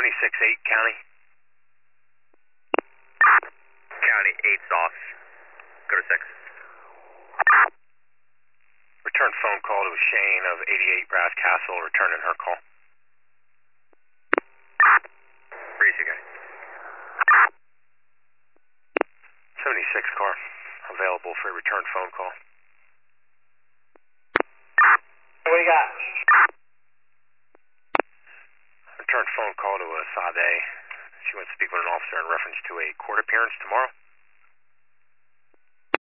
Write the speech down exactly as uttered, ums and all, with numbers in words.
seventy-six eight, County. County, eight's off. Go to six. Return phone call to Shane of eighty-eight Brass Castle, returning her call. Breezy guy. seventy-six car, available for a return phone call. What do you got? Return phone call to uh, Sade. She wants to speak with an officer in reference to a court appearance tomorrow.